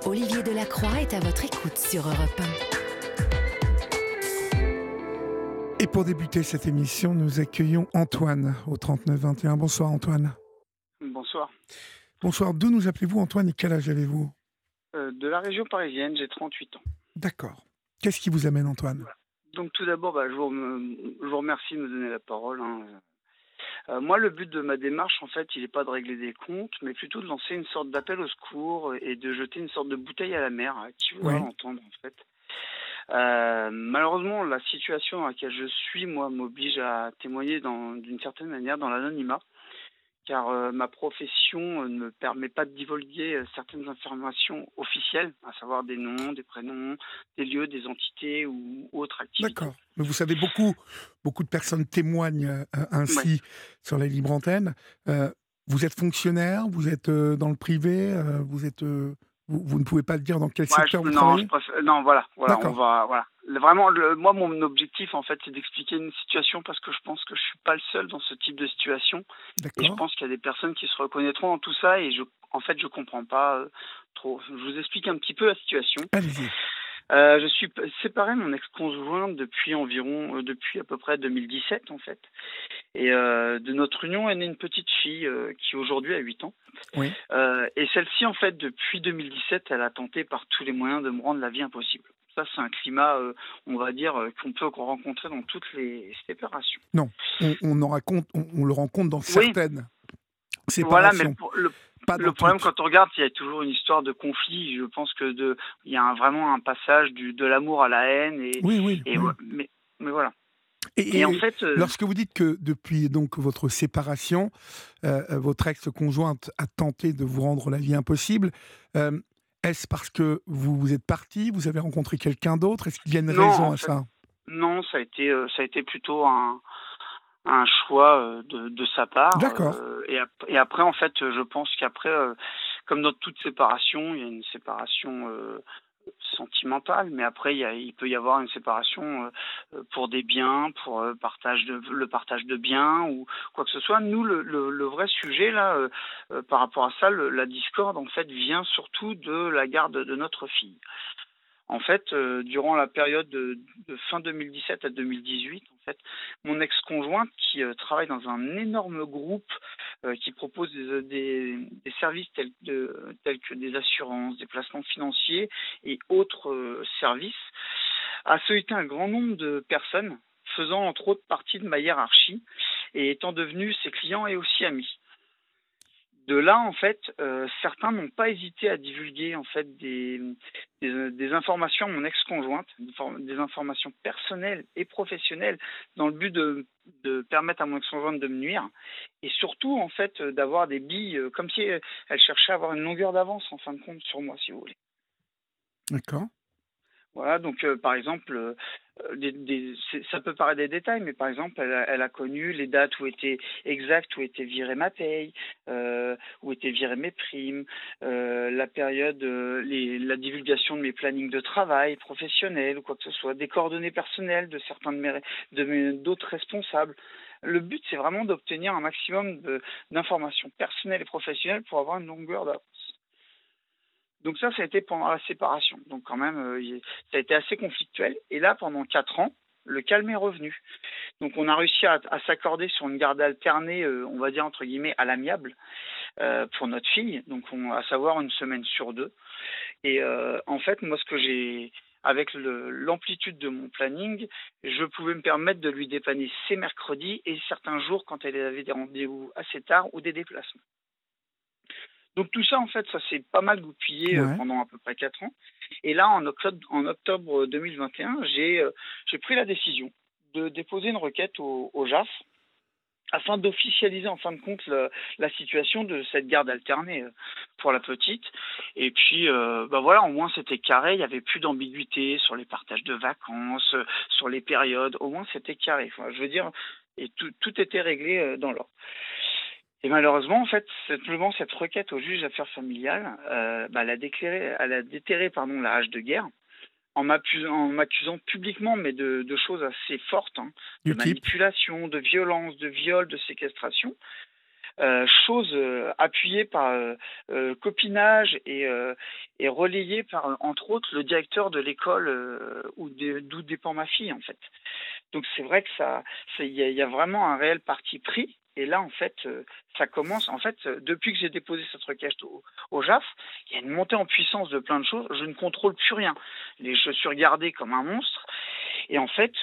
Olivier Delacroix est à votre écoute sur Europe 1. Et pour débuter cette émission, nous accueillons Antoine au 3921. Bonsoir Antoine. Bonsoir. Bonsoir, d'où nous appelez-vous Antoine et quel âge avez-vous ? De la région parisienne, j'ai 38 ans. D'accord. Qu'est-ce qui vous amène Antoine ? Voilà. Donc tout d'abord, je vous remercie de me donner la parole. Moi, le but de ma démarche, en fait, il n'est pas de régler des comptes, mais plutôt de lancer une sorte d'appel au secours et de jeter une sorte de bouteille à la mer à qui voudra l'entendre, en fait. Malheureusement, la situation dans laquelle je suis, moi, m'oblige à témoigner d'une certaine manière dans l'anonymat, car ma profession ne me permet pas de divulguer certaines informations officielles, à savoir des noms, des prénoms, des lieux, des entités ou autres activités. D'accord. Mais vous savez, beaucoup de personnes témoignent ainsi sur les libres antennes. Vous êtes fonctionnaire, vous êtes dans le privé, vous ne pouvez pas dire dans quel secteur vous travaillez ? Voilà, D'accord. voilà. Vraiment, moi, mon objectif, en fait, c'est d'expliquer une situation parce que je pense que je suis pas le seul dans ce type de situation. Et je D'accord. pense qu'il y a des personnes qui se reconnaîtront dans tout ça et je comprends pas trop. Je vous explique un petit peu la situation. Allez-y. Je suis séparé de mon ex-conjointe depuis à peu près 2017, en fait. Et de notre union est née une petite fille qui aujourd'hui a 8 ans. Oui. Et celle-ci, en fait, depuis 2017, elle a tenté par tous les moyens de me rendre la vie impossible. Ça, c'est un climat, on va dire, qu'on peut rencontrer dans toutes les séparations. Non, on le rencontre dans certaines Voilà, mais séparations. Pas dans le problème, toutes. quand on regarde, il y a toujours une histoire de conflit. Je pense que il y a vraiment un passage de l'amour à la haine. Oui. Mais voilà. Et Et en fait, lorsque vous dites que depuis donc votre séparation, votre ex-conjointe a tenté de vous rendre la vie impossible, est-ce parce que vous êtes parti, vous avez rencontré quelqu'un d'autre ? Est-ce qu'il y a une raison à ça ? non, ça a été plutôt un choix de sa part. D'accord. Et après, en fait, je pense qu'après, comme dans toute séparation, il y a une séparation sentimentale, mais après, il peut y avoir une séparation pour des biens, pour le partage de biens ou quoi que ce soit. Nous, le vrai sujet, là, par rapport à ça, la discorde, en fait, vient surtout de la garde de notre fille. En fait, durant la période de fin 2017 à 2018, en fait, mon ex-conjointe qui travaille dans un énorme groupe qui propose des services tels que des assurances, des placements financiers et autres services, a sollicité un grand nombre de personnes faisant entre autres partie de ma hiérarchie et étant devenus ses clients et aussi amis. De là, en fait, certains n'ont pas hésité à divulguer en fait des informations à mon ex-conjointe, des informations personnelles et professionnelles, dans le but de permettre à mon ex-conjointe de me nuire, et surtout en fait d'avoir des billes, comme si elle cherchait à avoir une longueur d'avance en fin de compte sur moi, si vous voulez. D'accord. Voilà, donc par exemple, ça peut paraître des détails, mais par exemple, elle a connu les dates où étaient exactes, où était virée ma paye, où étaient virées mes primes, la période, la divulgation de mes plannings de travail professionnels ou quoi que ce soit, des coordonnées personnelles de certains d'autres responsables. Le but, c'est vraiment d'obtenir un maximum d'informations personnelles et professionnelles pour avoir une longueur d'avance. Donc ça a été pendant la séparation. Donc quand même, ça a été assez conflictuel. Et là, pendant 4 ans, le calme est revenu. Donc on a réussi à s'accorder sur une garde alternée, on va dire entre guillemets à l'amiable, pour notre fille. Donc à savoir une semaine sur 2. Et en fait, moi, avec l'amplitude de mon planning, je pouvais me permettre de lui dépanner ses mercredis et certains jours quand elle avait des rendez-vous assez tard ou des déplacements. Donc tout ça, en fait, ça s'est pas mal goupillé Ouais. pendant à peu près 4 ans. Et là, en octobre 2021, j'ai pris la décision de déposer une requête au JAF afin d'officialiser en fin de compte la situation de cette garde alternée pour la petite. Et puis, voilà, au moins c'était carré, il n'y avait plus d'ambiguïté sur les partages de vacances, sur les périodes, au moins c'était carré. Enfin, je veux dire, et tout était réglé dans l'ordre. Et malheureusement, en fait, simplement cette requête au juge d'affaires familiales, elle a déterré la hache de guerre en m'accusant publiquement, mais de choses assez fortes, de Du type ? manipulation, de violence, de viol, de séquestration. chose appuyée par copinage et relayée par, entre autres, le directeur de l'école d'où dépend ma fille, en fait. Donc c'est vrai que il y a vraiment un réel parti pris. Et là, en fait, ça commence. En fait, depuis que j'ai déposé cette requête au JAF, il y a une montée en puissance de plein de choses. Je ne contrôle plus rien. Je suis regardé comme un monstre. Et en fait,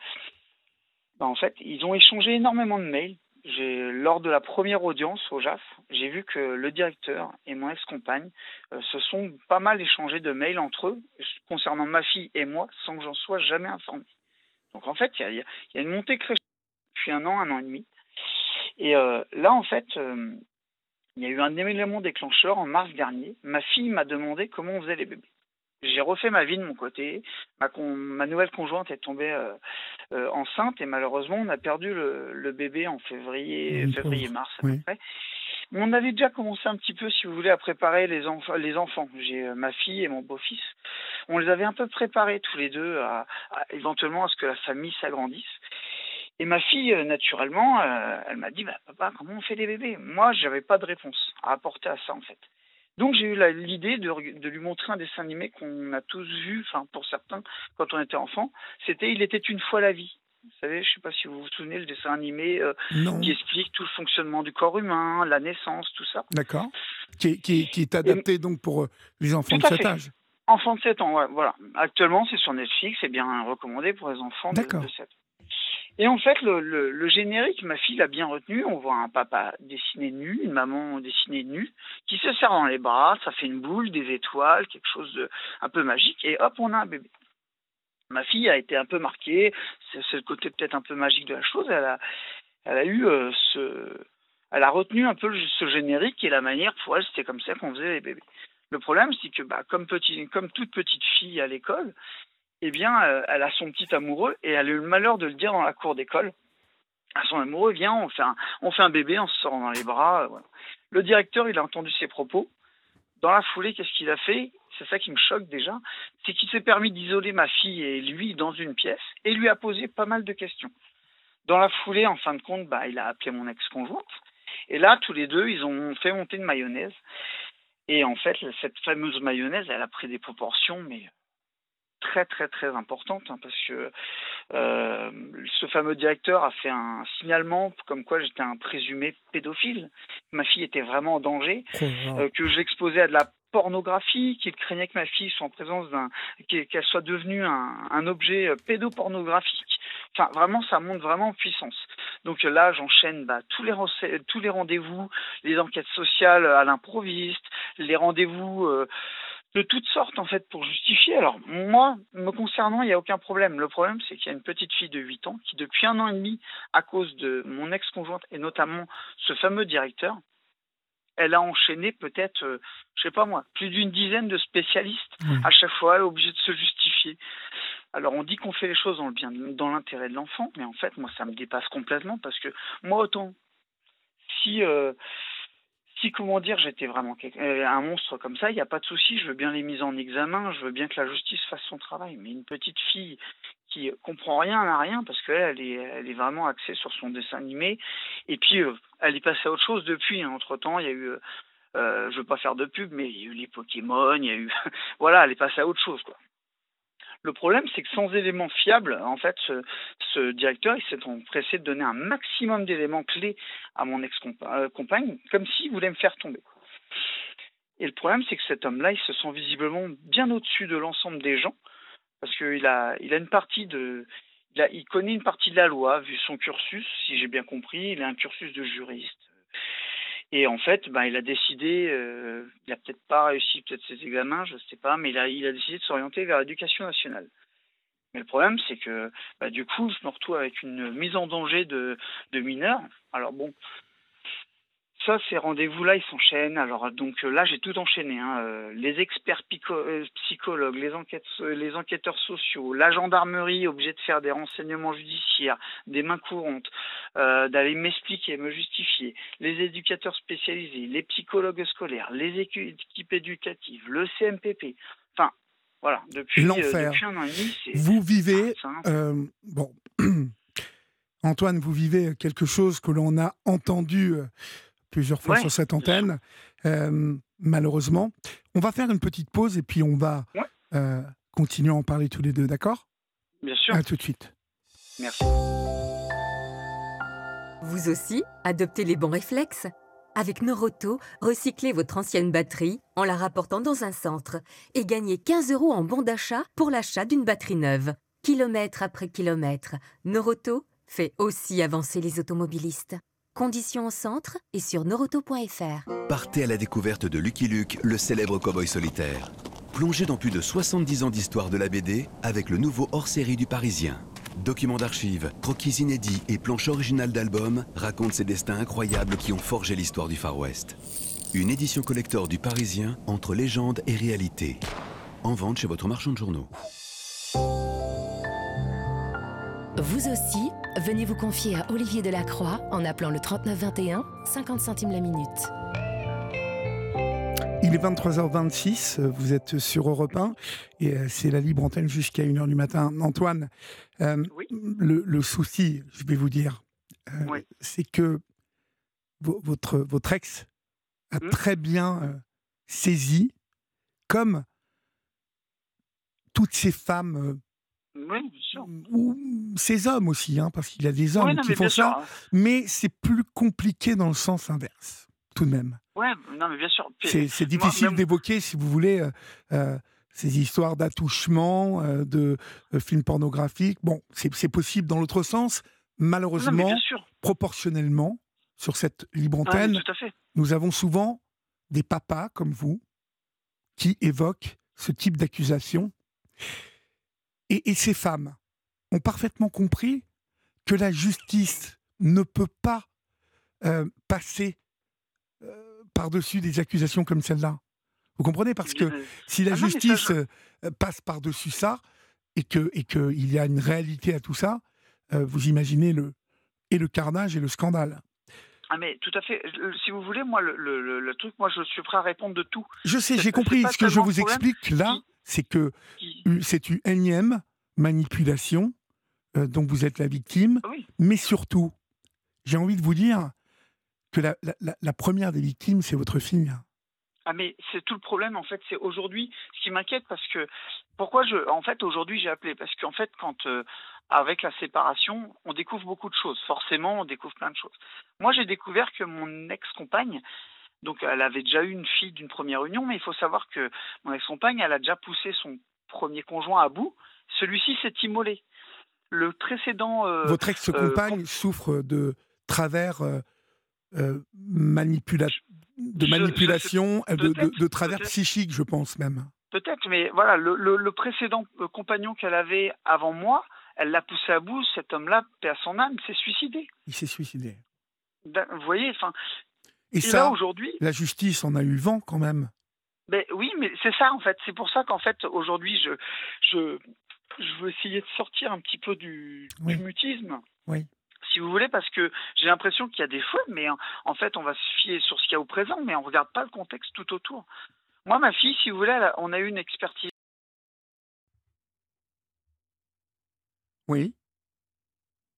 ils ont échangé énormément de mails. Lors de la première audience au JAF, j'ai vu que le directeur et mon ex-compagne se sont pas mal échangés de mails entre eux concernant ma fille et moi, sans que j'en sois jamais informé. Donc en fait, il y a une montée crescendo depuis un an et demi. Et là, en fait, il y a eu un élément déclencheur en mars dernier. Ma fille m'a demandé comment on faisait les bébés. J'ai refait ma vie de mon côté. Ma nouvelle conjointe est tombée enceinte et malheureusement, on a perdu le bébé en février-mars à peu près. Mais on avait déjà commencé un petit peu, si vous voulez, à préparer les enfants. J'ai ma fille et mon beau-fils. On les avait un peu préparés tous les deux éventuellement à ce que la famille s'agrandisse. Et ma fille, naturellement, elle m'a dit papa, comment on fait des bébés? Moi, j'avais pas de réponse à apporter à ça, en fait. Donc, j'ai eu l'idée de lui montrer un dessin animé qu'on a tous vu, enfin, pour certains, quand on était enfant. C'était Il était une fois la vie. Vous savez, je sais pas si vous vous souvenez, le dessin animé qui explique tout le fonctionnement du corps humain, la naissance, tout ça. D'accord. Qui est adapté donc pour les enfants de cet âge. Enfants de 7 ans, ouais, voilà. Actuellement, c'est sur Netflix, c'est bien recommandé pour les enfants de 7 ans. Et en fait, le générique, ma fille l'a bien retenu. On voit un papa dessiné nu, une maman dessinée nue, qui se serre dans les bras, ça fait une boule, des étoiles, quelque chose de un peu magique, et hop, on a un bébé. Ma fille a été un peu marquée, c'est le côté peut-être un peu magique de la chose. Elle a retenu un peu ce générique et la manière, pour elle, c'était comme ça qu'on faisait les bébés. Le problème, c'est que comme toute petite fille à l'école, eh bien, elle a son petit amoureux et elle a eu le malheur de le dire dans la cour d'école. À son amoureux, viens, on fait un bébé, on se sort dans les bras. Voilà. Le directeur, il a entendu ses propos. Dans la foulée, qu'est-ce qu'il a fait? C'est ça qui me choque déjà. C'est qu'il s'est permis d'isoler ma fille et lui dans une pièce et lui a posé pas mal de questions. Dans la foulée, en fin de compte, il a appelé mon ex-conjointe. Et là, tous les deux, ils ont fait monter une mayonnaise. Et en fait, cette fameuse mayonnaise, elle a pris des proportions, mais très très très importante, parce que ce fameux directeur a fait un signalement comme quoi j'étais un présumé pédophile. Ma fille était vraiment en danger, que je l'exposais à de la pornographie, qu'il craignait que ma fille soit en présence qu'elle soit devenue un objet pédopornographique. Enfin, vraiment, ça monte vraiment en puissance. Donc là, j'enchaîne tous les rendez-vous, les enquêtes sociales à l'improviste, les rendez-vous de toutes sortes, en fait, pour justifier. Alors, moi, me concernant, il n'y a aucun problème. Le problème, c'est qu'il y a une petite fille de 8 ans qui, depuis 1 an et demi, à cause de mon ex-conjointe et notamment ce fameux directeur, elle a enchaîné peut-être, je sais pas moi, plus d'une dizaine de spécialistes. À chaque fois, elle est obligée de se justifier. Alors, on dit qu'on fait les choses dans l'intérêt de l'enfant, mais en fait, moi, ça me dépasse complètement parce que moi, autant, si comment dire, j'étais vraiment un monstre comme ça, il n'y a pas de souci, je veux bien les mises en examen, je veux bien que la justice fasse son travail. Mais une petite fille qui comprend rien à rien, parce qu'elle elle est vraiment axée sur son dessin animé, et puis elle est passée à autre chose depuis. Entre-temps, il y a eu, je ne veux pas faire de pub, mais il y a eu les Pokémon, il y a eu... voilà, elle est passée à autre chose, quoi. Le problème, c'est que sans éléments fiables, en fait, ce directeur, il s'est empressé de donner un maximum d'éléments clés à mon ex-compagne, comme s'il voulait me faire tomber. Et le problème, c'est que cet homme-là, il se sent visiblement bien au-dessus de l'ensemble des gens, parce qu'il a une partie il connaît une partie de la loi, vu son cursus, si j'ai bien compris, il a un cursus de juriste. Et en fait, il a décidé, il n'a peut-être pas réussi ses examens, je ne sais pas, mais il a décidé de s'orienter vers l'éducation nationale. Mais le problème, c'est que du coup, je me retrouve avec une mise en danger de mineurs. Alors bon, ça, ces rendez-vous-là, ils s'enchaînent. Alors donc là, j'ai tout enchaîné. Les experts psychologues, les enquêteurs sociaux, la gendarmerie obligée de faire des renseignements judiciaires, des mains courantes, d'aller m'expliquer, me justifier, les éducateurs spécialisés, les psychologues scolaires, les équipes éducatives, le CMPP. Enfin, voilà, depuis 1 an et demi, c'est... Vous vivez... bon, Antoine, vous vivez quelque chose que l'on a entendu plusieurs fois sur cette antenne, malheureusement. On va faire une petite pause et puis on va continuer à en parler tous les deux, d'accord ? Bien sûr. À tout de suite. Merci. Vous aussi, adoptez les bons réflexes. Avec Noroto, recyclez votre ancienne batterie en la rapportant dans un centre et gagnez 15 € en bon d'achat pour l'achat d'une batterie neuve. Kilomètre après kilomètre, Noroto fait aussi avancer les automobilistes. Conditions au centre et sur noroto.fr. Partez à la découverte de Lucky Luke, le célèbre cow-boy solitaire. Plongez dans plus de 70 ans d'histoire de la BD avec le nouveau hors-série du Parisien. Documents d'archives, croquis inédits et planches originales d'albums racontent ces destins incroyables qui ont forgé l'histoire du Far West. Une édition collector du Parisien entre légende et réalité. En vente chez votre marchand de journaux. Vous aussi, venez vous confier à Olivier Delacroix en appelant le 39 21, 50 centimes la minute. Il est 23h26, vous êtes sur Europe 1 et c'est la libre antenne jusqu'à 1h du matin. Antoine, Oui. le souci, je vais vous dire, c'est que votre ex a très bien saisi, comme toutes ces femmes, Oui, bien sûr. ou ces hommes aussi, hein, parce qu'il y a des hommes qui font ça, mais c'est plus compliqué dans le sens inverse, tout de même. Ouais, non, mais bien sûr. C'est difficile d'évoquer, si vous voulez, ces histoires d'attouchement, de films pornographiques. Bon, c'est possible dans l'autre sens. Malheureusement, proportionnellement, sur cette libre antenne, nous avons souvent des papas comme vous qui évoquent ce type d'accusation. Et ces femmes ont parfaitement compris que la justice ne peut pas passer par-dessus des accusations comme celle-là. Vous comprenez ? Parce que si la justice passe par-dessus ça, et qu'il y a une réalité à tout ça, vous imaginez le carnage et le scandale. Ah mais tout à fait. Si vous voulez, moi, le truc, moi, je suis prêt à répondre de tout. Je sais, j'ai compris. Ce que je vous explique là, c'est que c'est une énième manipulation dont vous êtes la victime. Oui. Mais surtout, j'ai envie de vous dire que la première des victimes, c'est votre fille. Ah mais c'est tout le problème en fait, c'est aujourd'hui ce qui m'inquiète parce que en fait aujourd'hui j'ai appelé parce qu'en fait quand avec la séparation, on découvre beaucoup de choses. Forcément, on découvre plein de choses. Moi, j'ai découvert que mon ex-compagne, donc elle avait déjà eu une fille d'une première union, mais il faut savoir que mon ex-compagne, elle a déjà poussé son premier conjoint à bout. Celui-ci s'est immolé. Le précédent votre ex-compagne souffre de travers manipulation, de travers psychique, je pense même. Peut-être, mais voilà, le précédent compagnon qu'elle avait avant moi, elle l'a poussé à bout. Cet homme-là, paix à son âme, s'est suicidé. Il s'est suicidé. Vous voyez, enfin. Et ça, là, aujourd'hui, la justice en a eu vent quand même. Ben oui, mais c'est ça en fait. C'est pour ça qu'en fait aujourd'hui, je veux essayer de sortir un petit peu du mutisme. Oui. Si vous voulez, parce que j'ai l'impression qu'il y a des fautes, mais en fait, on va se fier sur ce qu'il y a au présent, mais on ne regarde pas le contexte tout autour. Moi, ma fille, si vous voulez, on a eu une expertise. Oui. Allô ?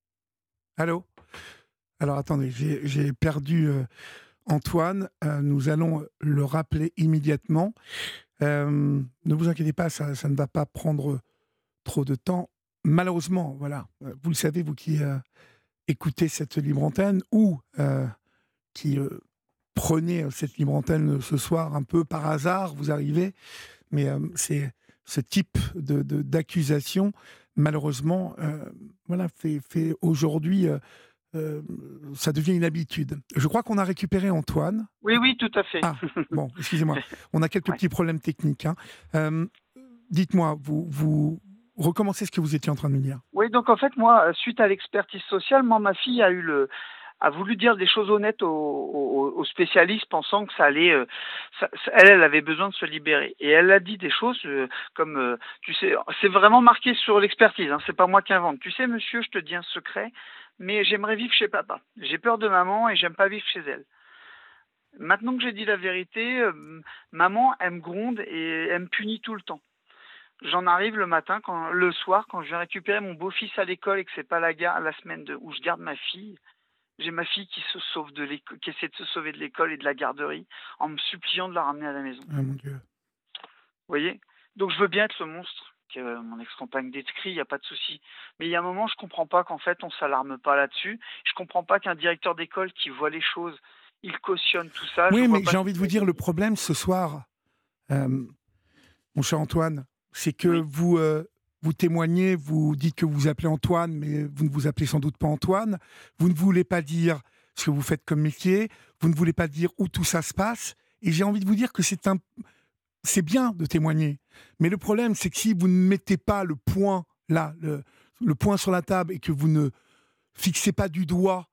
Alors, attendez, j'ai perdu Antoine. Nous allons le rappeler immédiatement. Ne vous inquiétez pas, ça ne va pas prendre trop de temps. Malheureusement, voilà. Vous le savez, vous qui écoutez cette libre antenne ou qui prenez cette libre antenne ce soir un peu par hasard, vous arrivez. Mais c'est ce type d'accusation, malheureusement, voilà, fait aujourd'hui, ça devient une habitude. Je crois qu'on a récupéré Antoine. Oui, tout à fait. Ah, bon, excusez-moi. On a quelques petits problèmes techniques. Hein. Dites-moi, vous recommencez ce que vous étiez en train de me dire. Oui, donc en fait, moi, suite à l'expertise sociale, ma fille a voulu dire des choses honnêtes aux spécialistes, pensant que ça allait. Elle avait besoin de se libérer, et elle a dit des choses comme, tu sais, c'est vraiment marqué sur l'expertise. Hein, c'est pas moi qui invente. Tu sais, monsieur, je te dis un secret, mais j'aimerais vivre chez papa. J'ai peur de maman et j'aime pas vivre chez elle. Maintenant que j'ai dit la vérité, maman, elle me gronde et elle me punit tout le temps. J'en arrive le soir, quand je vais récupérer mon beau-fils à l'école et que c'est pas la semaine où je garde ma fille. J'ai ma fille qui se sauve de l'école, qui essaie de se sauver de l'école et de la garderie en me suppliant de la ramener à la maison. Ah mon Dieu. Vous voyez? Donc je veux bien être le monstre que mon ex-compagne décrit, il y a pas de souci. Mais il y a un moment, je comprends pas qu'en fait, on s'alarme pas là-dessus. Je comprends pas qu'un directeur d'école qui voit les choses, il cautionne tout ça. Je Oui, vois mais pas j'ai ce envie de qu'il vous va dire, le dire. problème ce soir, euh, mon cher Antoine, c'est que Oui, vous témoignez, vous dites que vous vous appelez Antoine, mais vous ne vous appelez sans doute pas Antoine. Vous ne voulez pas dire ce que vous faites comme métier. Vous ne voulez pas dire où tout ça se passe. Et j'ai envie de vous dire que c'est bien de témoigner. Mais le problème, c'est que si vous ne mettez pas le point là, le point sur la table, et que vous ne fixez pas du doigt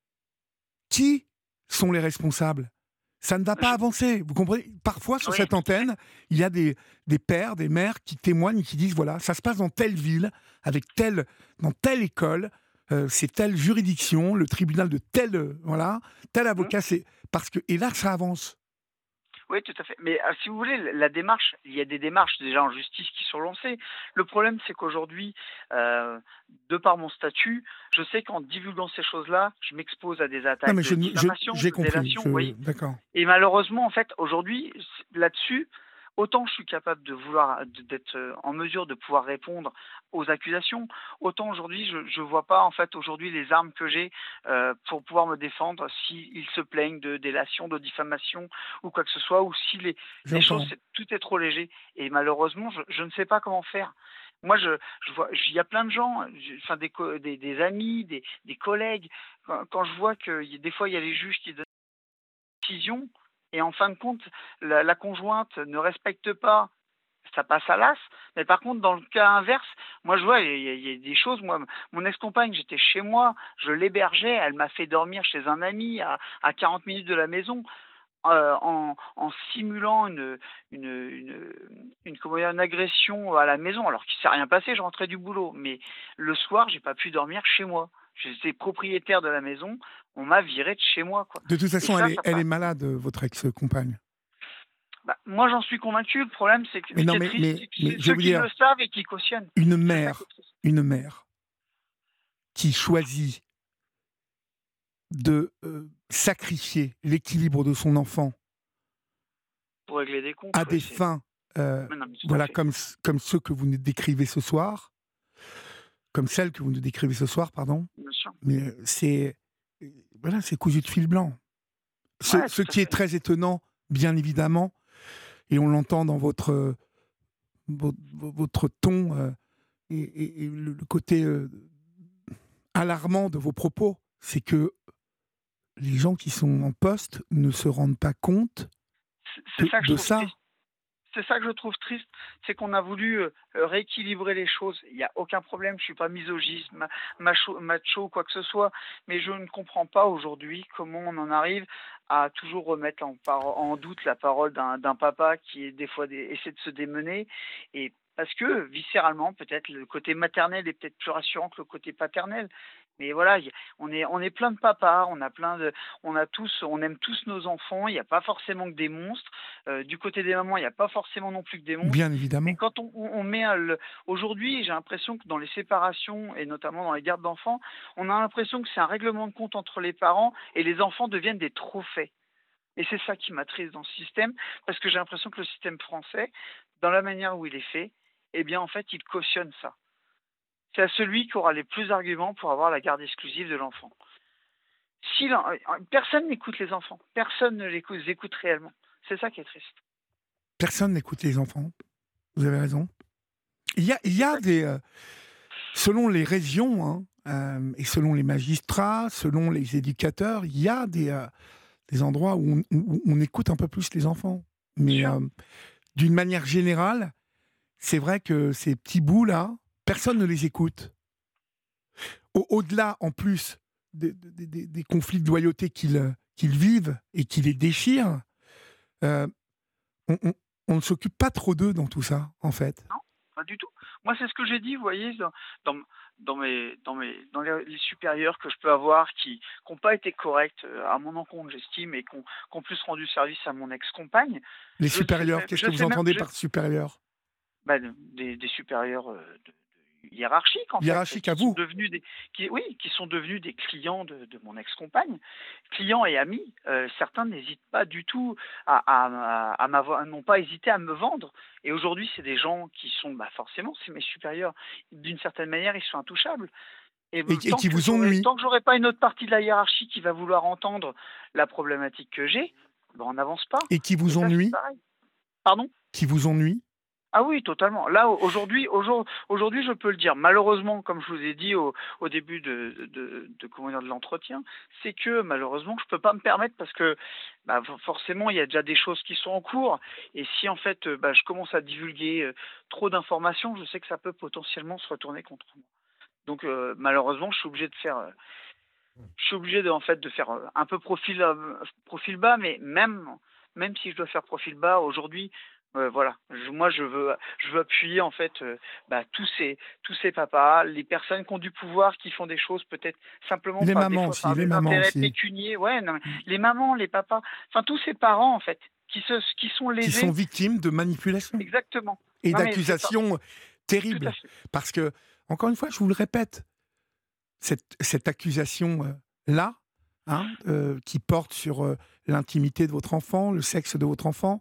qui sont les responsables, ça ne va pas je, avancer. Vous comprenez? Parfois, sur oui, cette antenne, il y a des pères, des mères qui témoignent et qui disent, voilà, ça se passe dans telle ville, dans telle école, c'est telle juridiction, le tribunal de voilà, tel hum, avocat, c'est parce que, et là, ça avance. oui, tout à fait. Mais si vous voulez, la démarche, il y a des démarches déjà en justice qui sont lancées. Le problème, c'est qu'aujourd'hui, euh, de par mon statut, je sais qu'en divulguant ces choses-là, je m'expose à des Non, attaques mais de diffamation, j'ai de compris. délation. Vous voyez? D'accord. Et malheureusement, en fait, aujourd'hui, là-dessus, autant je suis capable d'être en mesure de pouvoir répondre aux accusations, autant aujourd'hui, je vois pas, en fait, aujourd'hui, les armes que j'ai pour pouvoir me défendre s'ils se plaignent de délation, de diffamation ou quoi que ce soit, ou si les choses, J'entends. tout est trop léger. Et malheureusement, je ne sais pas comment faire. Moi, je vois, il y a plein de gens, enfin des amis, des collègues. Quand je vois que des fois il y a les juges qui donnent décision et en fin de compte, la conjointe ne respecte pas, ça passe à l'as. Mais par contre, dans le cas inverse, moi je vois, il y a des choses, moi, mon ex-compagne, j'étais chez moi, je l'hébergeais, elle m'a fait dormir chez un ami à 40 minutes de la maison. En simulant comment dire, une agression à la maison, alors qu'il ne s'est rien passé, je rentrais du boulot. Mais le soir, j'ai pas pu dormir chez moi. J'étais propriétaire de la maison, on m'a viré de chez moi, quoi. De toute Et façon, ça, ça elle est passe. malade, votre ex-compagne. Bah, moi, j'en suis convaincu. Le problème, c'est que Mais ce non, qui est triste, c'est que mais c'est je vais ceux vous qui dire, le savent et qui cautionnent. une C'est ça qui mère, est triste. une mère qui choisit de sacrifier l'équilibre de son enfant Pour régler des comptes, à ouais, des fins, mais non, mais tout à voilà, fait. comme ceux que vous nous décrivez ce soir, comme celles que vous nous décrivez ce soir, pardon, Bien sûr. mais voilà, c'est cousu de fil blanc. Ouais, Ce tout à qui est fait. très étonnant, bien évidemment, et on l'entend dans votre ton, et le côté alarmant de vos propos, c'est que les gens qui sont en poste ne se rendent pas compte C'est ça que je de trouve ça. triste. C'est ça que je trouve triste, c'est qu'on a voulu rééquilibrer les choses. Il n'y a aucun problème, je ne suis pas misogyste, macho, quoi que ce soit, mais je ne comprends pas aujourd'hui comment on en arrive à toujours remettre en doute la parole d'un papa qui est des fois essaie de se démener. Et parce que viscéralement, peut-être le côté maternel est peut-être plus rassurant que le côté paternel. Mais voilà, on est plein de papas, on aime tous nos enfants. Il n'y a pas forcément que des monstres. Du côté des mamans, il n'y a pas forcément non plus que des monstres. Bien Mais évidemment. quand on met aujourd'hui, j'ai l'impression que dans les séparations et notamment dans les gardes d'enfants, on a l'impression que c'est un règlement de compte entre les parents et les enfants deviennent des trophées. Et c'est ça qui m'attriste dans ce système, parce que j'ai l'impression que le système français, dans la manière où il est fait, eh bien en fait, il cautionne ça. C'est à celui qui aura les plus d'arguments pour avoir la garde exclusive de l'enfant. Si personne n'écoute les enfants, personne ne les écoute réellement. C'est ça qui est triste. Personne n'écoute les enfants. Vous avez raison. Et Il y c'est a ça qui... des, selon les régions, hein, et selon les magistrats, selon les éducateurs, il y a des endroits où on écoute un peu plus les enfants. Mais Sûr. d'une manière générale, c'est vrai que ces petits bouts-là, personne ne les écoute. Au-delà, en plus, des conflits de loyauté qu'ils vivent et qui les déchirent, euh, on, on- on ne s'occupe pas trop d'eux dans tout ça, en fait. Non, pas du tout. Moi, c'est ce que j'ai dit, vous voyez, dans, dans les supérieurs que je peux avoir qui n'ont pas été corrects à mon encontre, j'estime, et qui ont plus rendu service à mon ex-compagne. Les Je sais, supérieurs, qu'est-ce que je vous sais même, entendez par supérieur? bah, des supérieurs hiérarchiques en fait, Hiérarchique à qui sont vous. devenus qui sont devenus des clients de mon ex-compagne, clients et amis. Certains n'hésitent pas du tout n'ont pas hésité à me vendre. Et aujourd'hui, c'est des gens qui sont, forcément, c'est mes supérieurs. D'une certaine manière, ils sont intouchables. Et Et qui vous ennuie. tant que j'aurai pas une autre partie de la hiérarchie qui va vouloir entendre la problématique que j'ai, on n'avance pas. Et qui Et vous ça, c'est ennuie. pareil. Pardon? Qui vous ennuie. Ah oui, totalement. Là, aujourd'hui, je peux le dire. Malheureusement, comme je vous ai dit au début comment dire, de l'entretien, c'est que malheureusement, je peux pas me permettre parce que forcément, il y a déjà des choses qui sont en cours. Et si en fait, je commence à divulguer trop d'informations, je sais que ça peut potentiellement se retourner contre moi. Donc malheureusement, je suis obligé de faire, en fait de faire un peu profil bas, mais même si je dois faire profil bas aujourd'hui, voilà, moi je veux appuyer en fait tous ces papas, les personnes qui ont du pouvoir, qui font des choses peut-être simplement Les des mamans fois aussi, par les des mamans intérêts aussi. pécuniers, ouais, non, mais les mamans, les papas, enfin tous ces parents en fait qui sont Qui sont lésés, victimes de manipulation exactement. et Non mais c'est ça, d'accusations tout à terribles. fait. Parce que, encore une fois, je vous le répète, cette accusation-là, qui porte sur l'intimité de votre enfant, le sexe de votre enfant,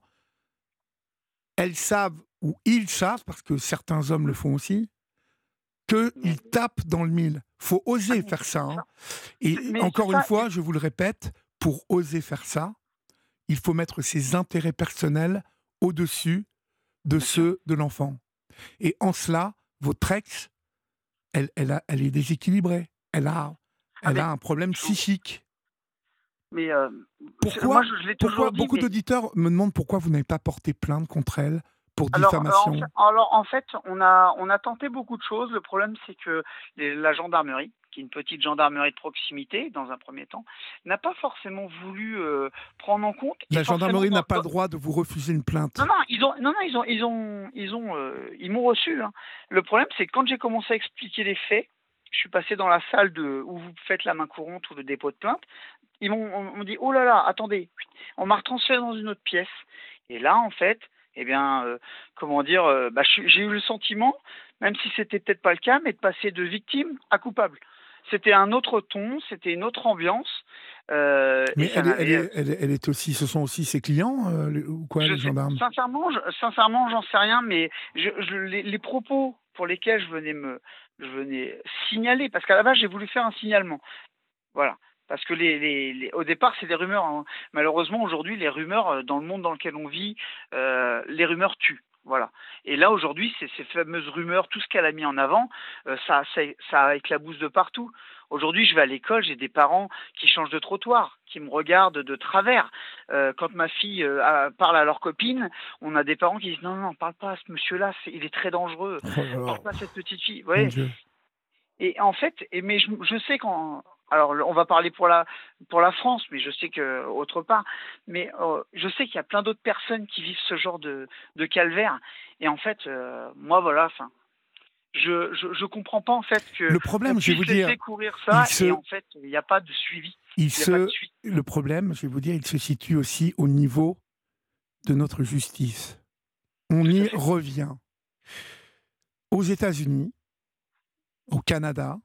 elles savent, ou ils savent, parce que certains hommes le font aussi, qu'ils tapent dans le mille. Faut oser faire ça. C'est Hein. ça. Et Mais encore c'est une ça. fois, je vous le répète, pour oser faire ça, il faut mettre ses intérêts personnels au-dessus de Bien sûr. ceux de l'enfant. Et en cela, votre ex, elle est déséquilibrée. Elle a mais un problème psychique. Mais Pourquoi, moi, je l'ai toujours dit, beaucoup mais d'auditeurs me demandent pourquoi vous n'avez pas porté plainte contre elle pour diffamation. en fait, on a tenté beaucoup de choses. Le problème, c'est que la gendarmerie, qui est une petite gendarmerie de proximité, dans un premier temps, n'a pas forcément voulu prendre en compte. La Et forcément, gendarmerie n'a pas le droit de vous refuser une plainte. non, ils m'ont reçu. Hein. Le problème, c'est que quand j'ai commencé à expliquer les faits, je suis passé dans la salle où vous faites la main courante ou le dépôt de plainte. On m'ont dit, oh là là, attendez, on m'a retransféré dans une autre pièce. Et là, en fait, eh bien, j'ai eu le sentiment, même si c'était peut-être pas le cas, mais de passer de victime à coupable. C'était un autre ton, c'était une autre ambiance. Mais Et ça n'avait. elle est aussi, ce sont aussi ses clients, ou quoi, les gendarmes? Sincèrement, j'en sais rien, mais les propos pour lesquels je venais signaler, parce qu'à la base, j'ai voulu faire un signalement. Voilà. Parce que au départ, c'est des rumeurs. Hein. Malheureusement, aujourd'hui, les rumeurs, dans le monde dans lequel on vit, les rumeurs tuent. Voilà. Et là, aujourd'hui, ces fameuses rumeurs, tout ce qu'elle a mis en avant, ça éclabousse de partout. Aujourd'hui, je vais à l'école, j'ai des parents qui changent de trottoir, qui me regardent de travers. Quand ma fille parle à leur copine, on a des parents qui disent non, parle pas à ce monsieur-là, il est très dangereux. Oh là là. Parle pas à cette petite fille. Mon Ouais. Dieu. Et en fait, mais je sais alors on va parler pour la France, mais je sais que autre part, mais je sais qu'il y a plein d'autres personnes qui vivent ce genre de calvaire. Et en fait, moi voilà, enfin, je comprends pas en fait que Le problème, on je vais vous puisse dire, laisser courir ça il se- et en fait il n'y a pas de suivi, il n'y a pas de suite. le problème, je vais vous dire, il se situe aussi au niveau de notre justice. On Tout à y fait. revient. Aux États-Unis, au Canada,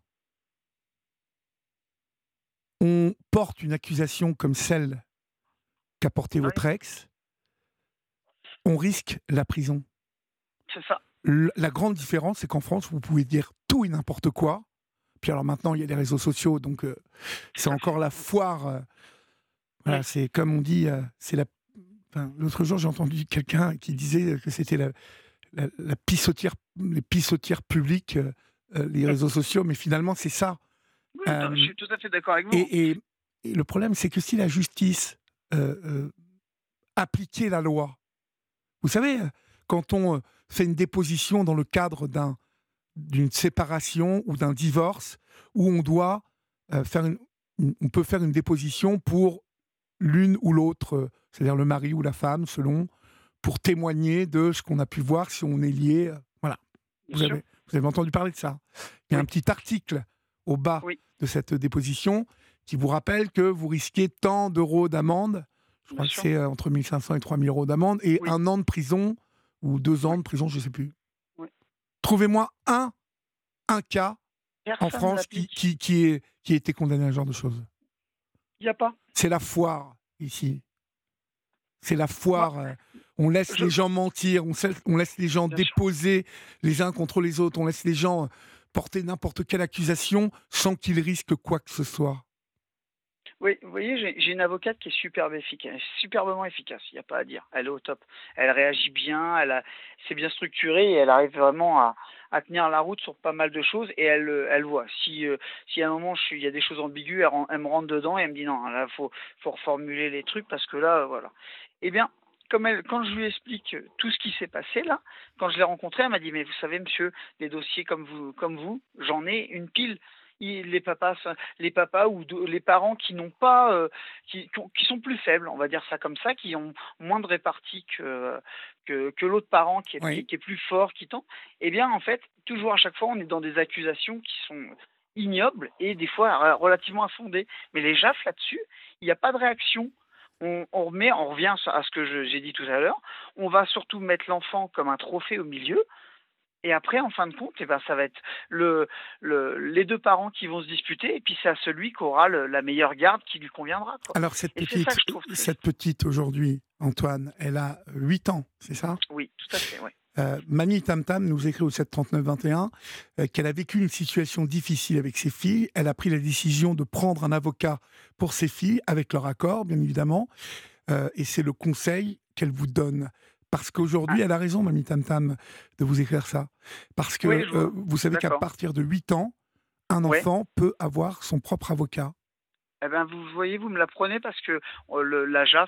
on porte une accusation comme celle qu'a portée Ouais. votre ex, on risque la prison. C'est ça. La grande différence, c'est qu'en France, vous pouvez dire tout et n'importe quoi. Puis alors maintenant, il y a les réseaux sociaux, donc c'est encore la foire. Voilà, Oui. c'est comme on dit, c'est la. Enfin, l'autre jour, j'ai entendu quelqu'un qui disait que c'était la pissotière, les pissotières publiques, les réseaux sociaux, mais finalement, c'est ça. Oui, je suis tout à fait d'accord avec vous. Et le problème, c'est que si la justice appliquait la loi, vous savez, quand on fait une déposition dans le cadre d'une séparation ou d'un divorce, où on doit on peut faire une déposition pour l'une ou l'autre, c'est-à-dire le mari ou la femme, selon, pour témoigner de ce qu'on a pu voir si on est lié. Voilà. Bien Vous sûr. avez entendu parler de ça. Il y a Oui. un petit article au bas Oui. de cette déposition qui vous rappelle que vous risquez tant d'euros d'amende. Je crois Bien que sûr. c'est entre 1 500 et 3 000 euros d'amende et Oui. 1 an de prison ou 2 ans de prison, je ne sais plus. Oui. Trouvez-moi un un cas en Personne ne France l'applique. qui a été condamné à ce genre de choses. Il n'y a pas. C'est la foire, ici. C'est la Moi, foire. On laisse je, les gens mentir, on laisse les gens bien sûr. déposer les uns contre les autres, on laisse les gens porter n'importe quelle accusation sans qu'ils risquent quoi que ce soit. Oui, vous voyez, j'ai une avocate qui est superbement efficace, il n'y a pas à dire. Elle est au top. Elle réagit bien, c'est bien structuré et elle arrive vraiment à tenir la route sur pas mal de choses et elle voit. Si à un moment il y a des choses ambiguës, elle me rentre dedans et elle me dit non, là faut reformuler les trucs parce que là, voilà. Eh bien, quand je lui explique tout ce qui s'est passé là, quand je l'ai rencontrée, elle m'a dit mais vous savez monsieur, des dossiers comme vous, j'en ai une pile. Les papas ou les parents qui n'ont pas, qui sont plus faibles, on va dire ça comme ça, qui ont moins de répartie que l'autre parent Oui. qui est plus fort, qui tend. Eh bien, en fait, toujours à chaque fois, on est dans des accusations qui sont ignobles et des fois relativement infondées. Mais les JAF là-dessus, il n'y a pas de réaction. On revient à ce que j'ai dit tout à l'heure. On va surtout mettre l'enfant comme un trophée au milieu. Et après, en fin de compte, eh ben, ça va être les deux parents qui vont se disputer, et puis c'est à celui qui aura la meilleure garde qui lui conviendra, quoi. Alors Et c'est ça que je trouve triste. cette petite aujourd'hui, Antoine, elle a 8 ans, c'est ça? Oui, tout à fait, oui. Mamie Tam Tam nous écrit au 739-21 qu'elle a vécu une situation difficile avec ses filles. Elle a pris la décision de prendre un avocat pour ses filles, avec leur accord, bien évidemment. Et c'est le conseil qu'elle vous donne. Parce Ah, qu'aujourd'hui, elle a raison, Mamie Tam Tam, de vous écrire ça. Parce que oui, je vois. vous savez qu'à D'accord. partir de 8 ans, un Oui. enfant peut avoir son propre avocat. Eh ben, vous voyez, vous me l'apprenez parce que la JAF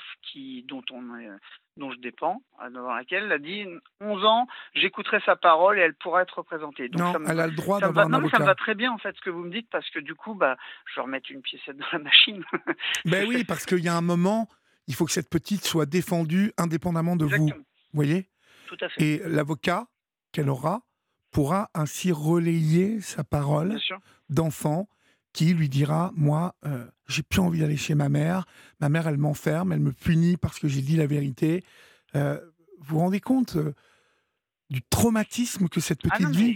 dont je dépends, dans laquelle elle a dit 11 ans, j'écouterai sa parole et elle pourra être représentée. Donc Non, elle a le droit ça me va, d'avoir un non mais ça me avocat. va très bien en fait ce que vous me dites parce que du coup, bah, je vais remettre une piécette dans la machine. Ben oui, parce qu'il y a un moment, il faut que cette petite soit défendue indépendamment de vous. Exactement, Vous voyez? tout à fait, Et l'avocat qu'elle aura pourra ainsi relayer sa parole bien sûr. d'enfant qui lui dira, moi, j'ai plus envie d'aller chez ma mère, elle m'enferme, elle me punit parce que j'ai dit la vérité. Vous vous rendez compte du traumatisme que cette Ah non petite mais vit?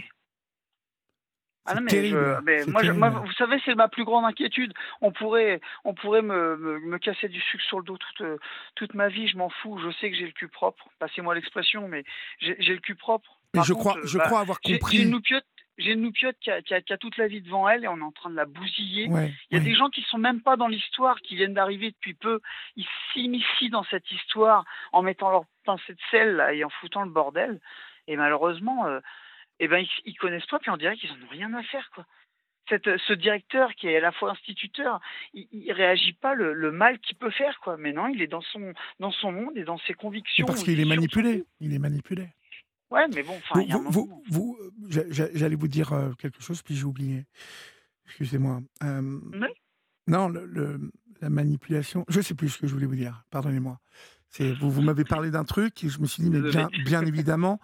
Ah non, C'est terrible, mais c'est moi, terrible. vous savez, c'est ma plus grande inquiétude. On pourrait me casser du sucre sur le dos toute ma vie, je m'en fous. Je sais que j'ai le cul propre. Passez-moi l'expression, mais j'ai le cul propre. Mais Par contre, je bah, crois avoir j'ai une compris. loupiote. J'ai une loupiote qui a toute la vie devant elle et on est en train de la bousiller. Ouais, Il y a des ouais. gens qui sont même pas dans l'histoire, qui viennent d'arriver depuis peu. Ils s'immiscient dans cette histoire en mettant leur pincée de sel là, et en foutant le bordel. Et malheureusement, eh ben, ils connaissent pas, puis on dirait qu'ils en ont rien à faire, quoi. Ce directeur qui est à la fois instituteur, il réagit pas le mal qu'il peut faire, quoi. Mais non, il est dans son monde et dans ses Mais convictions parce ou qu'il est visions de son manipulé. pays. Il est manipulé. Ouais, mais bon, enfin, il y a un moment. J'allais vous dire quelque chose, puis j'ai oublié. Excusez-moi. Oui, Non, la manipulation. Je ne sais plus ce que je voulais vous dire. Pardonnez-moi. Vous m'avez parlé d'un truc et je me suis dit, mais désolé. bien évidemment,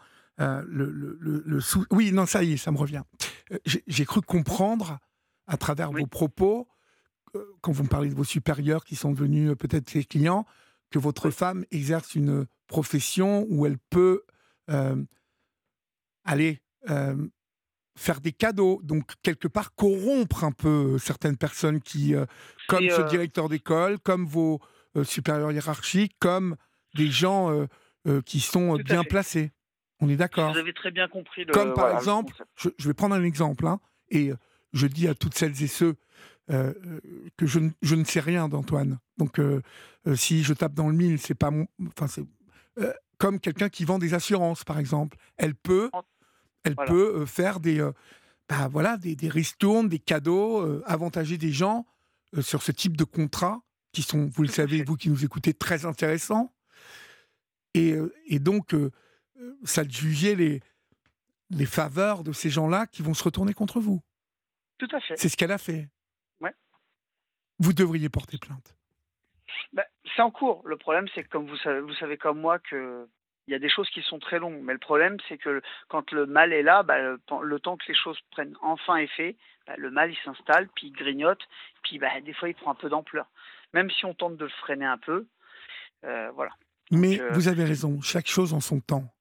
oui, non, ça y est, ça me revient. J'ai cru comprendre à travers vos Oui, propos, quand vous me parlez de vos supérieurs qui sont devenus peut-être ses clients, que votre oui, femme exerce une profession où elle peut euh, aller faire des cadeaux, donc quelque part corrompre un peu certaines personnes qui, comme c'est ce directeur d'école, comme vos supérieurs hiérarchiques, comme des gens qui sont tout à bien fait. placés. On est Vous d'accord? avez très bien compris Comme par voilà, le exemple, concept. je vais prendre un exemple, hein, et je dis à toutes celles et ceux que je ne sais rien d'Antoine. Donc, si je tape dans le mille, c'est pas mon. Enfin, c'est comme quelqu'un qui vend des assurances, par exemple. En- Elle Voilà, peut faire voilà, des ristournes, des cadeaux, avantager des gens sur ce type de contrats qui sont, vous le tout à savez, fait. vous qui nous écoutez, très intéressants. Et donc, ça juger les faveurs de ces gens-là qui vont se retourner contre vous. Tout à fait. C'est ce qu'elle a fait. Ouais. Vous devriez porter plainte. Bah, c'est en cours. Le problème, c'est que comme vous savez comme moi que il y a des choses qui sont très longues. Mais le problème, c'est que quand le mal est là, bah, le temps que les choses prennent enfin effet, bah, le mal il s'installe, puis il grignote, puis bah, des fois il prend un peu d'ampleur. Même si on tente de le freiner un peu, voilà. Donc Mais vous avez raison, chaque chose en son temps.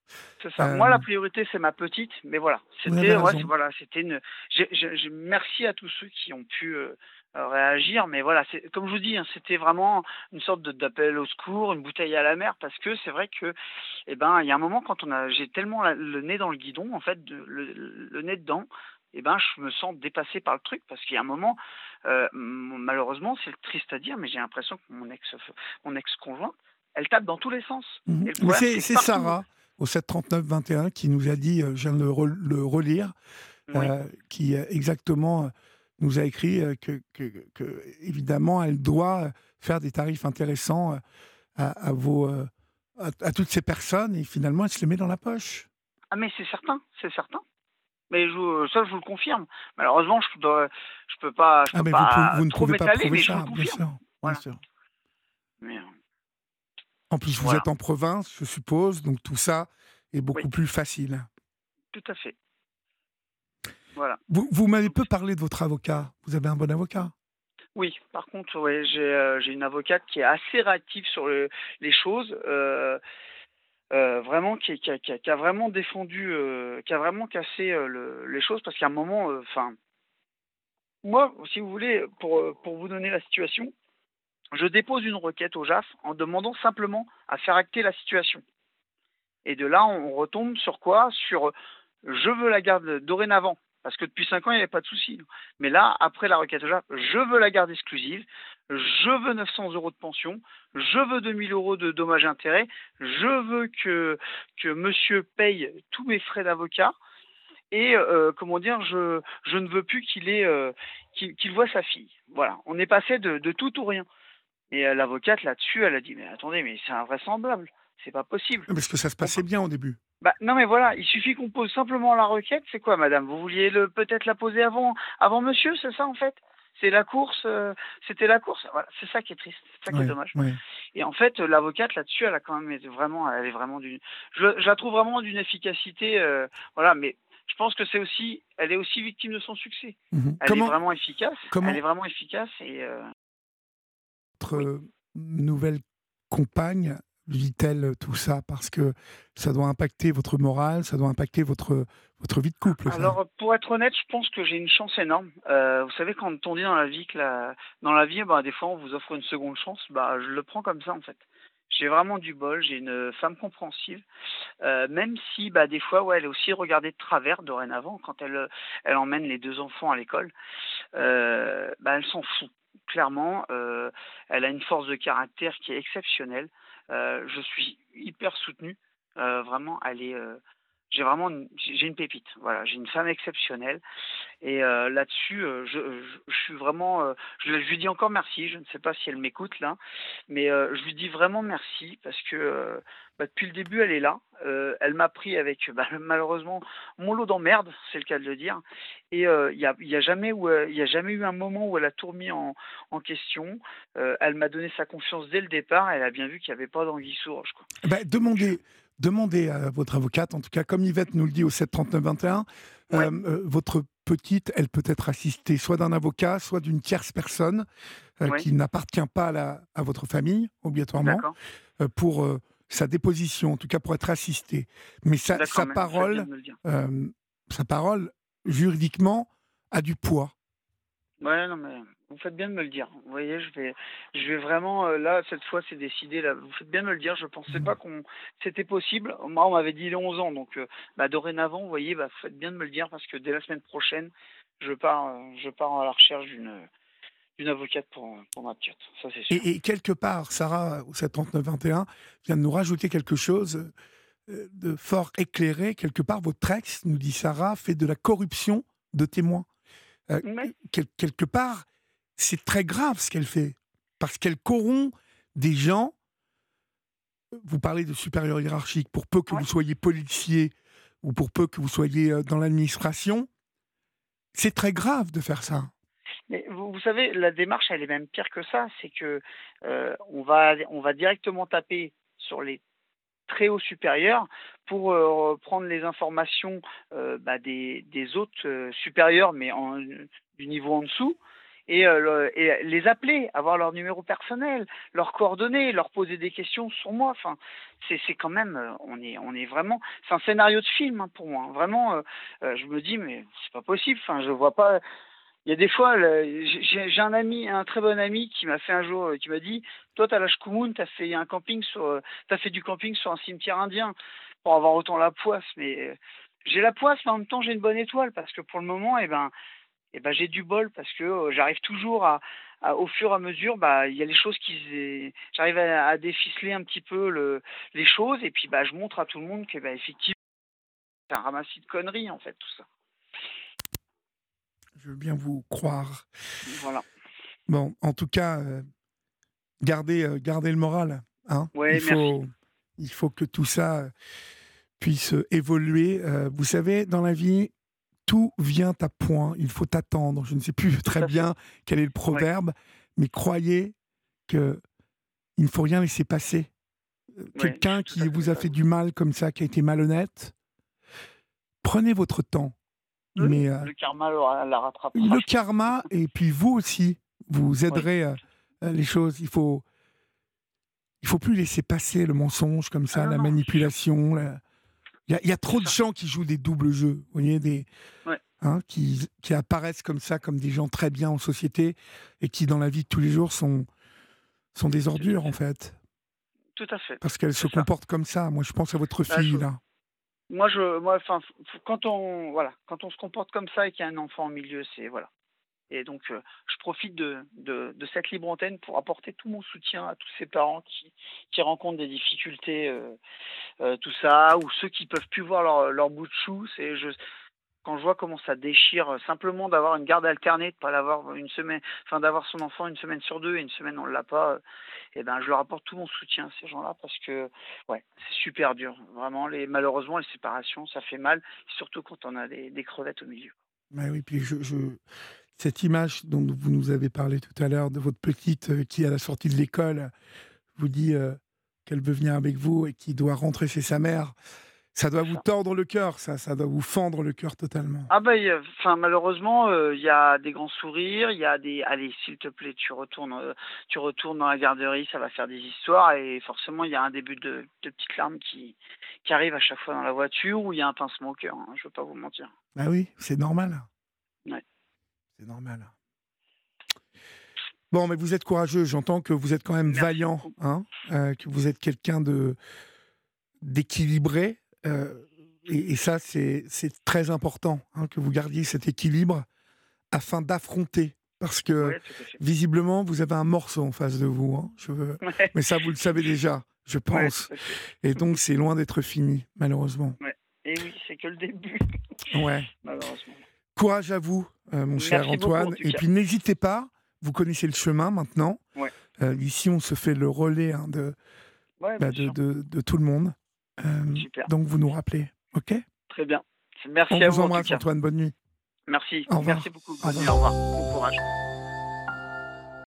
C'est ça. Moi, Euh, la priorité, c'est ma petite, mais voilà, vous avez raison. voilà, c'était une. Merci à tous ceux qui ont pu réagir, mais voilà, comme je vous dis, hein, c'était vraiment une sorte d'appel au secours, une bouteille à la mer, parce que c'est vrai que, eh ben, il y a un moment quand j'ai tellement le nez dans le guidon, en fait, le nez dedans, eh ben, je me sens dépassé par le truc, parce qu'il y a un moment, malheureusement, c'est triste à dire, mais j'ai l'impression que mon ex-conjointe, elle tape dans tous les sens. Mhm. Et le Mais problème, c'est que c'est partout. Sarah, au 739-21, qui nous a dit, je viens de le relire, Oui. qui exactement nous a écrit évidemment, elle doit faire des tarifs intéressants à vos, à toutes ces personnes, et finalement, elle se les met dans la poche. Ah mais c'est certain, c'est certain. Mais ça, je vous le confirme. Malheureusement, je Ah, peux mais pas vous ne trop pouvez pas m'étaler, prouver mais je vous le ça, bien confirme. sûr, bien Voilà. sûr. Mais En plus, vous voilà. êtes en province, je suppose, donc tout ça est Oui, beaucoup plus facile. tout à fait. Voilà. Vous m'avez Donc, peu parlé de votre avocat. Vous avez un bon avocat? oui, par contre, ouais, j'ai une avocate qui est assez réactive sur les choses, vraiment qui a vraiment défendu, qui a vraiment cassé les choses parce qu'à un moment, enfin, moi, si vous voulez, pour vous donner la situation, je dépose une requête au JAF en demandant simplement à faire acter la situation. Et de là, on retombe sur quoi? Sur je veux la garde dorénavant, parce que depuis 5 ans, il n'y avait pas de souci. Mais là, après la requête au JAF, je veux la garde exclusive, je veux 900 euros de pension, je veux 2000 euros de dommages et intérêts, je veux que monsieur paye tous mes frais d'avocat, et comment dire, je ne veux plus qu'il voit sa fille. Voilà, on est passé de tout ou rien. Et l'avocate là-dessus, elle a dit: «Mais attendez, mais c'est invraisemblable, c'est pas possible. Parce que ça se On peut». passait bien au début. Bah, non, mais voilà, il suffit qu'on pose simplement la requête. C'est quoi, madame? Vous vouliez peut-être la poser avant monsieur, c'est ça, en fait? C'est la course, c'était la course? Voilà, c'est ça qui est triste, c'est ça qui est Oui, dommage. oui. Et en fait, l'avocate là-dessus, elle a quand même été vraiment elle est vraiment je la trouve vraiment d'une efficacité, voilà, mais je pense que elle est aussi victime de son succès. Mhm. Comment, Elle est comment vraiment efficace et votre oui. nouvelle compagne vit-elle tout ça? Parce que ça doit impacter votre morale, ça doit impacter votre vie de couple, ça. Alors, pour être honnête, je pense que j'ai une chance énorme. Vous savez, quand on dit dans la vie dans la vie, bah, des fois, on vous offre une seconde chance, bah, je le prends comme ça, en fait. J'ai vraiment du bol, j'ai une femme compréhensive, même si, bah, des fois, ouais, elle est aussi regardée de travers dorénavant quand elle emmène les 2 enfants à l'école. Bah, elle s'en fout. Clairement, elle a une force de caractère qui est exceptionnelle. Je suis hyper soutenu. Vraiment, j'ai une pépite. Voilà, j'ai une femme exceptionnelle. Et là-dessus, je suis vraiment, je lui dis encore merci. Je ne sais pas si elle m'écoute là, mais je lui dis vraiment merci parce que bah, depuis le début, elle est là. Elle m'a pris avec bah, malheureusement mon lot d'emmerdes, c'est le cas de le dire. Et il y a jamais il y a jamais eu un moment où elle a tout remis en question. Elle m'a donné sa confiance dès le départ. Elle a bien vu qu'il n'y avait pas d'anguille sous roche, quoi. Ben, Donc, demandez à votre avocate, en tout cas, comme Yvette nous le dit au 739-21, ouais, votre petite, elle peut être assistée soit d'un avocat, soit d'une tierce personne ouais, qui n'appartient pas à votre famille, obligatoirement, d'accord, pour sa déposition, en tout cas pour être assistée. Mais d'accord, mais vous faites bien de me le dire. euh, sa parole, juridiquement, a du poids. Ouais, non, mais vous faites bien de me le dire. Vous voyez, je vais vraiment, là, cette fois, c'est décidé, là. Vous faites bien de me le dire. Je pensais pas c'était possible. Moi, on m'avait dit les 11 ans, donc, bah, dorénavant, vous voyez, bah, vous faites bien de me le dire parce que dès la semaine prochaine, je pars à la recherche d'une avocate pour ma petite. Ça, c'est sûr. Et quelque part, Sarah, au 739-21, vient de nous rajouter quelque chose de fort éclairé. Quelque part, votre ex, nous dit Sarah, fait de la corruption de témoins. Euh, Mais, quelque part, c'est très grave ce qu'elle fait. Parce qu'elle corrompt des gens. Vous parlez de supérieur hiérarchique. Pour peu que vous ouais. soyez policier ou pour peu que vous soyez dans l'administration, c'est très grave de faire ça. Mais vous savez, la démarche, elle est même pire que ça. C'est que, on va directement taper sur les très haut supérieur pour prendre les informations bah, des autres supérieurs, mais du niveau en dessous. et les appeler, avoir leur numéro personnel, leurs coordonnées, leur poser des questions sur moi. Enfin, c'est quand même, on est vraiment, c'est un scénario de film hein, pour moi. Hein. Vraiment, je me dis mais c'est pas possible. Enfin, je vois pas. Il y a des fois, j'ai un ami, un très bon ami qui m'a fait un jour, qui m'a dit, toi t'as l'âge Koumoun, t'as fait du camping sur un cimetière indien pour avoir autant la poisse. Mais j'ai la poisse, mais en même temps j'ai une bonne étoile parce que pour le moment, j'ai du bol parce que j'arrive toujours au fur et à mesure, il y a les choses j'arrive à déficeler un petit peu les choses et puis je montre à tout le monde que effectivement c'est un ramassis de conneries en fait tout ça. Je veux bien vous croire. Voilà. Bon, en tout cas, gardez le moral. Hein. Ouais, merci. Il faut que tout ça puisse évoluer. Vous savez, dans la vie, tout vient à point. Il faut attendre. Je ne sais plus très bien quel est le proverbe, mais croyez qu'il ne faut rien laisser passer. Quelqu'un qui vous a fait du mal comme ça, qui a été malhonnête, prenez votre temps. Oui, mais le karma la rattrapera. le karma, et puis vous aussi, vous aiderez les choses. Il faut plus laisser passer le mensonge comme ça, la manipulation. Il y a trop de gens qui jouent des doubles jeux, vous voyez, qui apparaissent comme ça, comme des gens très bien en société, et qui, dans la vie de tous les jours, sont des ordures, en fait. Tout à fait. Parce qu'elles se comportent comme ça. Moi, je pense à votre fille, là. Quand on se comporte comme ça et qu'il y a un enfant au milieu, c'est voilà. Et donc, je profite de cette libre antenne pour apporter tout mon soutien à tous ces parents qui rencontrent des difficultés, tout ça, ou ceux qui peuvent plus voir leur bout de chou. Quand je vois comment ça déchire, simplement d'avoir une garde alternée, de pas l'avoir une semaine, d'avoir son enfant une semaine sur deux et une semaine on l'a pas, je leur apporte tout mon soutien à ces gens-là parce que c'est super dur, vraiment. Malheureusement les séparations ça fait mal, surtout quand on a des crevettes au milieu. Mais oui, puis cette image dont vous nous avez parlé tout à l'heure de votre petite qui à la sortie de l'école vous dit qu'elle veut venir avec vous et qui doit rentrer chez sa mère. Ça doit vous tordre le cœur, ça doit vous fendre le cœur totalement. Malheureusement, il y a des grands sourires, il y a des allez, s'il te plaît, tu retournes dans la garderie, ça va faire des histoires et forcément il y a un début de petites larmes qui arrivent à chaque fois dans la voiture où il y a un pincement au cœur, hein, je veux pas vous mentir. Ah oui, c'est normal. Ouais. C'est normal. Bon, mais vous êtes courageux, j'entends que vous êtes quand même vaillant, hein, que vous êtes quelqu'un d'équilibré. Et ça, c'est très important hein, que vous gardiez cet équilibre afin d'affronter. Parce que visiblement, vous avez un morceau en face de vous. Hein, mais ça, vous le savez déjà, je pense. Et donc, c'est loin d'être fini, malheureusement. Ouais. Et oui, c'est que le début. Ouais. Malheureusement. Courage à vous, mon cher Antoine. Beaucoup, et puis, n'hésitez pas, vous connaissez le chemin maintenant. Ouais. Ici, on se fait le relais hein, de tout le monde. Donc vous nous rappelez, ok? Très bien. Merci à vous. On vous embrasse, Antoine, bonne nuit. Merci. Au revoir. Merci beaucoup. Bonne nuit, au revoir. Bon courage.